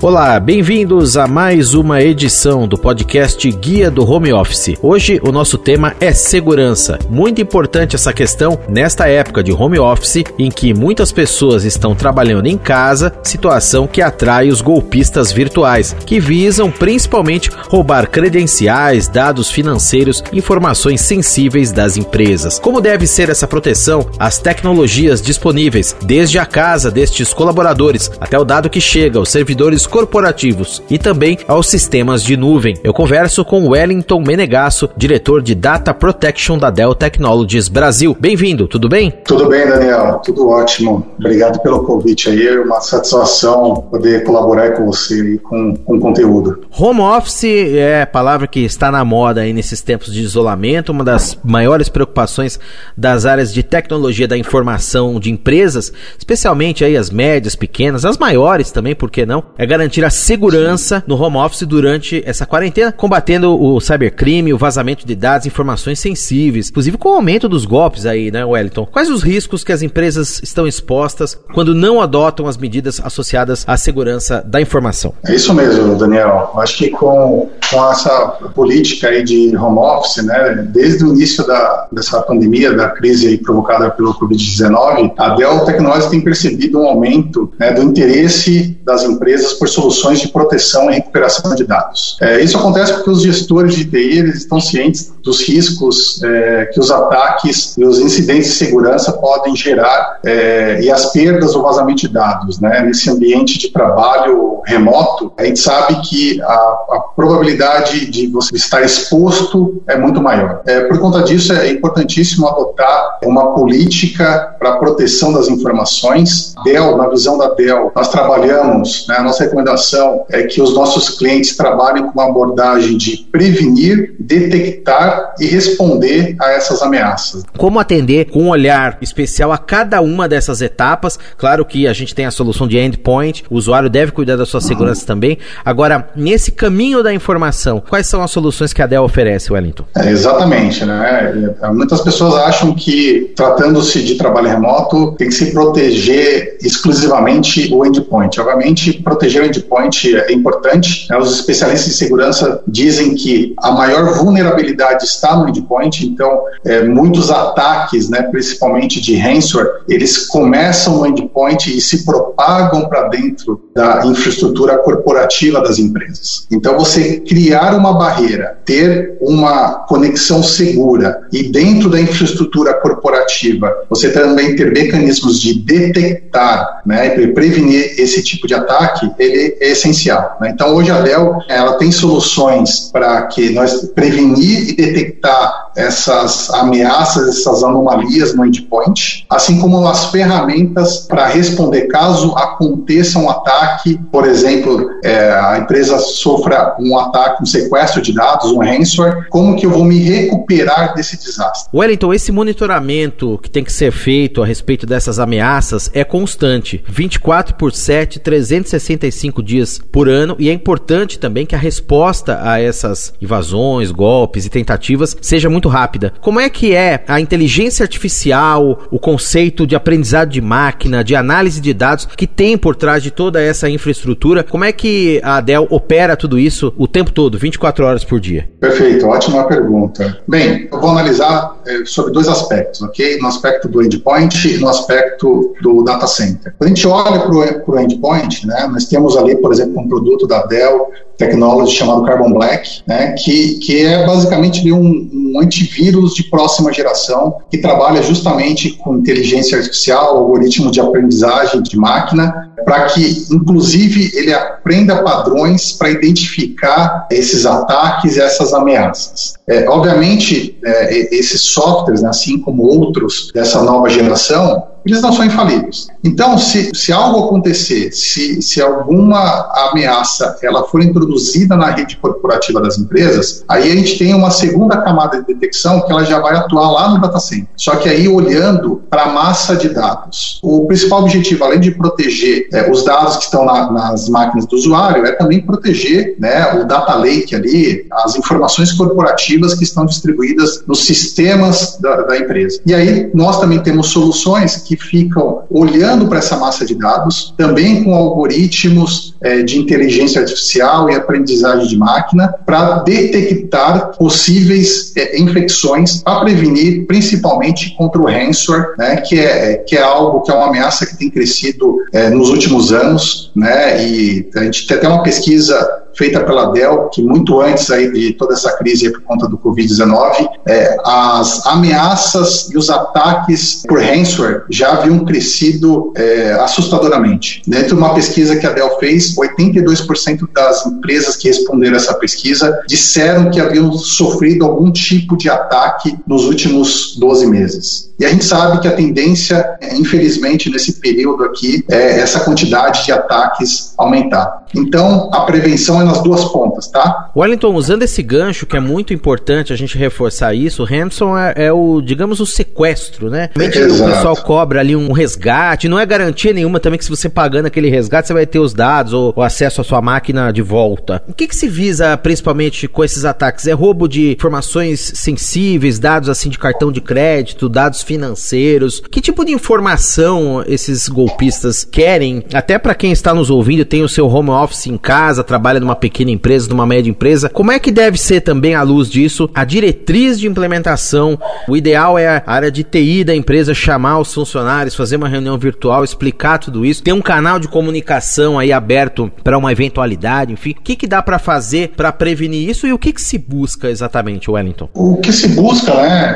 Olá, bem-vindos a mais uma edição do podcast Guia do Home Office. Hoje o nosso tema é segurança. Muito importante essa questão nesta época de home office em que muitas pessoas estão trabalhando em casa, situação que atrai os golpistas virtuais, que visam principalmente roubar credenciais, dados financeiros, informações sensíveis das empresas. Como deve ser essa proteção? As tecnologias disponíveis, desde a casa destes colaboradores até o dado que chega aos servidores corporativos e também aos sistemas de nuvem. Eu converso com Wellington Menegasso, diretor de Data Protection da Dell Technologies Brasil. Bem-vindo, tudo bem? Tudo bem, Daniel, tudo ótimo. Obrigado pelo convite aí, é uma satisfação poder colaborar com você aí com conteúdo. Home office é a palavra que está na moda aí nesses tempos de isolamento, uma das maiores preocupações das áreas de tecnologia da informação de empresas, especialmente aí as médias, pequenas, as maiores também, por que não? É garantir a segurança no home office durante essa quarentena, combatendo o cybercrime, o vazamento de dados, informações sensíveis, inclusive com o aumento dos golpes aí, né, Wellington? Quais os riscos que as empresas estão expostas quando não adotam as medidas associadas à segurança da informação? É isso mesmo, Daniel. Acho que com essa política aí de home office, né, desde o início dessa pandemia, da crise aí provocada pelo Covid-19, a Dell Technologies tem percebido um aumento, né, do interesse das empresas por soluções de proteção e recuperação de dados. Isso acontece porque os gestores de TI eles estão cientes dos riscos que os ataques e os incidentes de segurança podem gerar e as perdas ou vazamento de dados, né? Nesse ambiente de trabalho remoto, a gente sabe que a probabilidade de você estar exposto é muito maior. Por conta disso, é importantíssimo adotar uma política para a proteção das informações. Dell, na visão da Dell, nós trabalhamos, né, a nossa recomendação é que os nossos clientes trabalhem com uma abordagem de prevenir, detectar e responder a essas ameaças. Como atender com um olhar especial a cada uma dessas etapas? Claro que a gente tem a solução de endpoint, o usuário deve cuidar da sua segurança também. Agora, nesse caminho da informação, quais são as soluções que a Dell oferece, Wellington? Exatamente, né? Muitas pessoas acham que, tratando-se de trabalho remoto, tem que se proteger exclusivamente o endpoint. Obviamente, proteger o endpoint é importante, né? Os especialistas de segurança dizem que a maior vulnerabilidade está no endpoint, então muitos ataques, né, principalmente de ransomware, eles começam no endpoint e se propagam para dentro da infraestrutura corporativa das empresas. Então você criar uma barreira, ter uma conexão segura e dentro da infraestrutura corporativa você também ter mecanismos de detectar, né, e prevenir esse tipo de ataque, ele é essencial, né? Então hoje a Dell ela tem soluções para que nós prevenir e detectar essas ameaças, essas anomalias no endpoint, assim como as ferramentas para responder caso aconteça um ataque, por exemplo, a empresa sofra um ataque, um sequestro de dados, um ransomware, como que eu vou me recuperar desse desastre? Wellington, esse monitoramento que tem que ser feito a respeito dessas ameaças é constante, 24/7, 365 dias por ano, e é importante também que a resposta a essas invasões, golpes e tentativas seja muito rápida. Como é que é a inteligência artificial, o conceito de aprendizado de máquina, de análise de dados que tem por trás de toda essa infraestrutura? Como é que a Dell opera tudo isso o tempo todo, 24 horas por dia? Perfeito, ótima pergunta. Bem, eu vou analisar sobre dois aspectos, ok? No aspecto do endpoint e no aspecto do data center. Quando a gente olha para o endpoint, né, nós temos ali, por exemplo, um produto da Dell Technologies chamado Carbon Black, né, que é basicamente um antivírus de próxima geração que trabalha justamente com inteligência artificial, algoritmo de aprendizagem de máquina, para que, inclusive, ele aprenda padrões para identificar esses ataques e essas ameaças. Obviamente, esses softwares, né, assim como outros dessa nova geração, eles não são infalíveis. Então, se algo acontecer, se alguma ameaça ela for introduzida na rede corporativa das empresas, aí a gente tem uma segunda camada de detecção que ela já vai atuar lá no data center. Só que aí olhando para a massa de dados. O principal objetivo, além de proteger os dados que estão nas máquinas do usuário, é também proteger, né, o data lake ali, as informações corporativas que estão distribuídas nos sistemas da empresa. E aí nós também temos soluções que ficam olhando para essa massa de dados, também com algoritmos de inteligência artificial e aprendizagem de máquina para detectar possíveis infecções, para prevenir principalmente contra o ransomware, né, que é algo que é uma ameaça que tem crescido nos últimos anos, né, e a gente tem até uma pesquisa feita pela Dell, que muito antes aí de toda essa crise aí por conta do Covid-19, as ameaças e os ataques por ransomware já haviam crescido assustadoramente. Dentro de uma pesquisa que a Dell fez, 82% das empresas que responderam a essa pesquisa disseram que haviam sofrido algum tipo de ataque nos últimos 12 meses. E a gente sabe que a tendência, infelizmente, nesse período aqui, é essa quantidade de ataques aumentar. Então, a prevenção é nas duas pontas, tá? Wellington, usando esse gancho, que é muito importante a gente reforçar isso, o ransom é o, digamos, o sequestro, né? O pessoal cobra ali um resgate, não é garantia nenhuma também que se você pagando aquele resgate, você vai ter os dados ou acesso à sua máquina de volta. O que se visa principalmente com esses ataques? É roubo de informações sensíveis, dados assim de cartão de crédito, dados financeiros? Que tipo de informação esses golpistas querem? Até para quem está nos ouvindo, tem o seu home office em casa, trabalha numa pequena empresa, numa média empresa, como é que deve ser também, à luz disso, a diretriz de implementação? O ideal é a área de TI da empresa chamar os funcionários, fazer uma reunião virtual, explicar tudo isso, ter um canal de comunicação aí aberto para uma eventualidade, enfim. O que dá para fazer para prevenir isso e o que se busca exatamente, Wellington? O que se busca, né,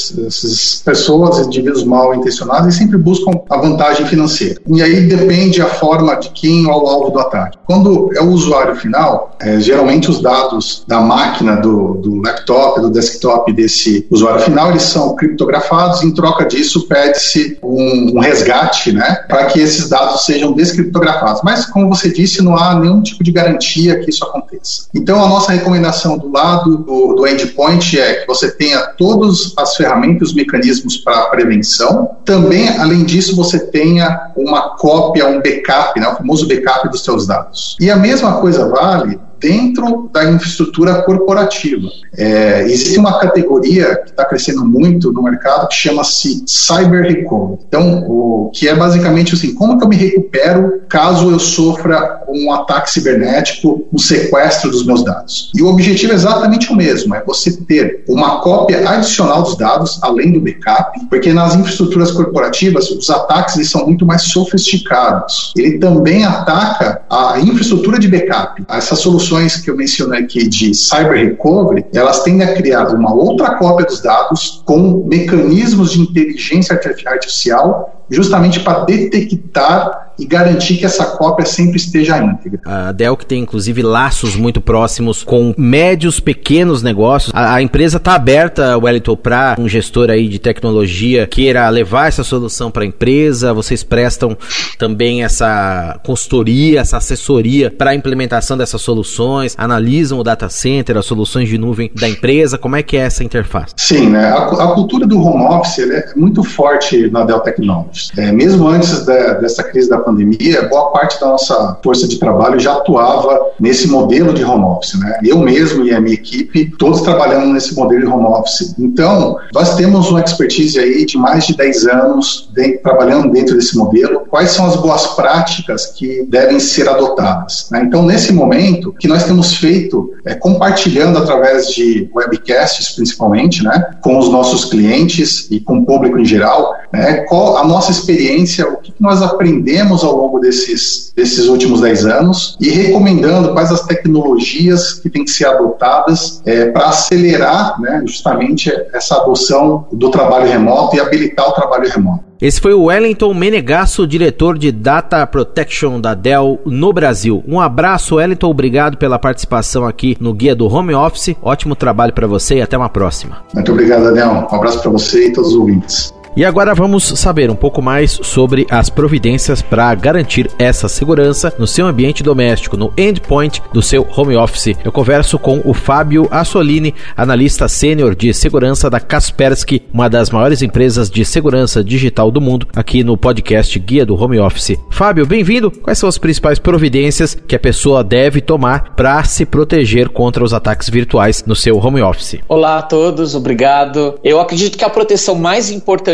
essas pessoas, indivíduos mal intencionados, eles sempre buscam a vantagem financeira. E aí depende a forma de quem é o alvo do ataque. Quando é o usuário final, geralmente os dados da máquina, do laptop, do desktop desse usuário final, eles são criptografados, em troca disso pede-se um resgate, né, para que esses dados sejam descriptografados. Mas, como você disse, não há nenhum tipo de garantia que isso aconteça. Então, a nossa recomendação do lado do endpoint é que você tenha todas as ferramentas, os mecanismos para prevenção. Também, além disso, você tenha uma cópia, um backup, né, o famoso backup dos seus dados. E a mesma coisa vale dentro da infraestrutura corporativa. Existe uma categoria que está crescendo muito no mercado que chama-se Cyber Recovery. Então, o que é basicamente assim, como que eu me recupero caso eu sofra um ataque cibernético, um sequestro dos meus dados? E o objetivo é exatamente o mesmo, é você ter uma cópia adicional dos dados, além do backup, porque nas infraestruturas corporativas, os ataques eles são muito mais sofisticados. Ele também ataca a infraestrutura de backup. Essas soluções que eu mencionei aqui de Cyber Recovery, elas tendem a criar uma outra cópia dos dados com mecanismos de inteligência artificial justamente para detectar e garantir que essa cópia sempre esteja íntegra. A Dell que tem inclusive laços muito próximos com médios, pequenos negócios. A empresa está aberta, Wellington, para um gestor aí de tecnologia queira levar essa solução para a empresa. Vocês prestam também essa consultoria, essa assessoria para a implementação dessas soluções, analisam o data center, as soluções de nuvem da empresa. Como é que é essa interface? Sim, né? A cultura do home office é muito forte na Dell Technologies. Mesmo antes dessa crise da pandemia, boa parte da nossa força de trabalho já atuava nesse modelo de home office, né? Eu mesmo e a minha equipe, todos trabalhando nesse modelo de home office. Então, nós temos uma expertise aí de mais de 10 anos trabalhando dentro desse modelo. Quais são as boas práticas que devem ser adotadas, né? Então, nesse momento, o que nós temos feito é compartilhando através de webcasts, principalmente, né, com os nossos clientes e com o público em geral, né, qual a nossa experiência, o que nós aprendemos ao longo desses últimos 10 anos e recomendando quais as tecnologias que têm que ser adotadas para acelerar, né, justamente essa adoção do trabalho remoto e habilitar o trabalho remoto. Esse foi o Wellington Menegasso, diretor de Data Protection da Dell no Brasil. Um abraço, Wellington, obrigado pela participação aqui no Guia do Home Office. Ótimo trabalho para você e até uma próxima. Muito obrigado, Daniel. Um abraço para você e todos os ouvintes. E agora vamos saber um pouco mais sobre as providências para garantir essa segurança no seu ambiente doméstico, no endpoint do seu home office. Eu converso com o Fábio Assolini, analista sênior de segurança da Kaspersky, uma das maiores empresas de segurança digital do mundo, aqui no podcast Guia do Home Office. Fábio, bem-vindo. Quais são as principais providências que a pessoa deve tomar para se proteger contra os ataques virtuais no seu home office? Olá a todos, obrigado. Eu acredito que a proteção mais importante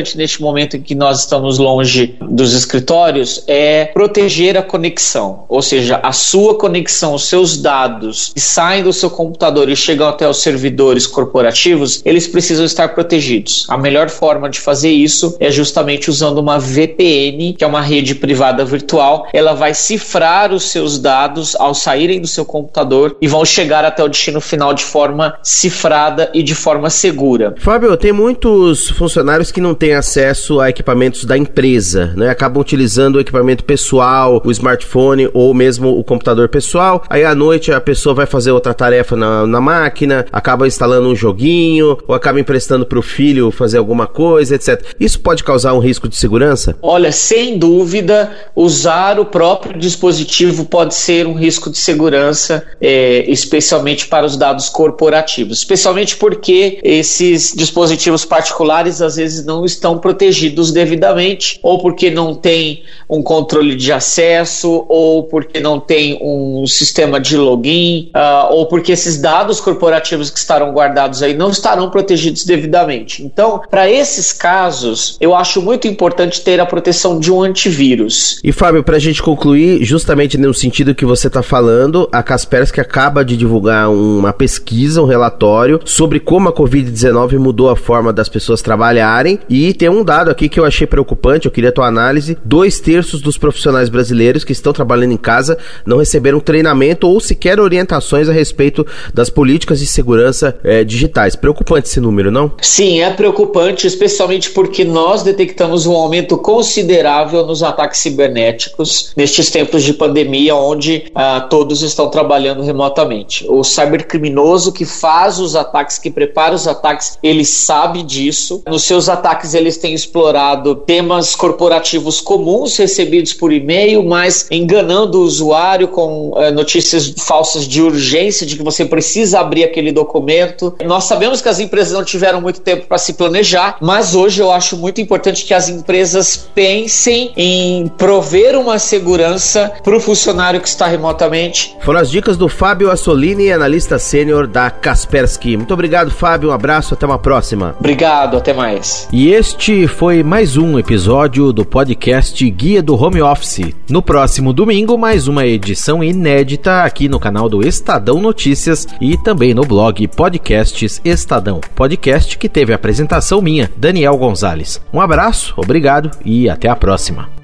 importante neste momento em que nós estamos longe dos escritórios é proteger a conexão, ou seja, a sua conexão, os seus dados que saem do seu computador e chegam até os servidores corporativos, eles precisam estar protegidos. A melhor forma de fazer isso é justamente usando uma VPN, que é uma rede privada virtual. Ela vai cifrar os seus dados ao saírem do seu computador e vão chegar até o destino final de forma cifrada e de forma segura. Fábio, tem muitos funcionários que não têm acesso a equipamentos da empresa, né? Acabam utilizando o equipamento pessoal, o smartphone ou mesmo o computador pessoal. Aí à noite a pessoa vai fazer outra tarefa na máquina, acaba instalando um joguinho ou acaba emprestando para o filho fazer alguma coisa, etc. Isso pode causar um risco de segurança? Olha, sem dúvida, usar o próprio dispositivo pode ser um risco de segurança, especialmente para os dados corporativos, especialmente porque esses dispositivos particulares às vezes não estão protegidos devidamente, ou porque não tem um controle de acesso, ou porque não tem um sistema de login, ou porque esses dados corporativos que estarão guardados aí não estarão protegidos devidamente. Então, para esses casos, eu acho muito importante ter a proteção de um antivírus. E Fábio, para a gente concluir, justamente no sentido que você está falando, a Kaspersky acaba de divulgar uma pesquisa, um relatório sobre como a Covid-19 mudou a forma das pessoas trabalharem, e tem um dado aqui que eu achei preocupante, eu queria a tua análise: 2/3 dos profissionais brasileiros que estão trabalhando em casa não receberam treinamento ou sequer orientações a respeito das políticas de segurança digitais. Preocupante esse número, não? Sim, é preocupante, especialmente porque nós detectamos um aumento considerável nos ataques cibernéticos nestes tempos de pandemia, onde todos estão trabalhando remotamente. O cybercriminoso que faz os ataques, que prepara os ataques, ele sabe disso. Nos seus ataques eles têm explorado temas corporativos comuns recebidos por e-mail, mas enganando o usuário com notícias falsas de urgência, de que você precisa abrir aquele documento. Nós sabemos que as empresas não tiveram muito tempo para se planejar, mas hoje eu acho muito importante que as empresas pensem em prover uma segurança para o funcionário que está remotamente. Foram as dicas do Fábio Assolini, analista sênior da Kaspersky. Muito obrigado, Fábio, um abraço, até uma próxima. Obrigado, até mais. E este foi mais um episódio do podcast Guia do Home Office. No próximo domingo, mais uma edição inédita aqui no canal do Estadão Notícias e também no blog Podcasts Estadão. Podcast que teve a apresentação minha, Daniel Gonzalez. Um abraço, obrigado e até a próxima.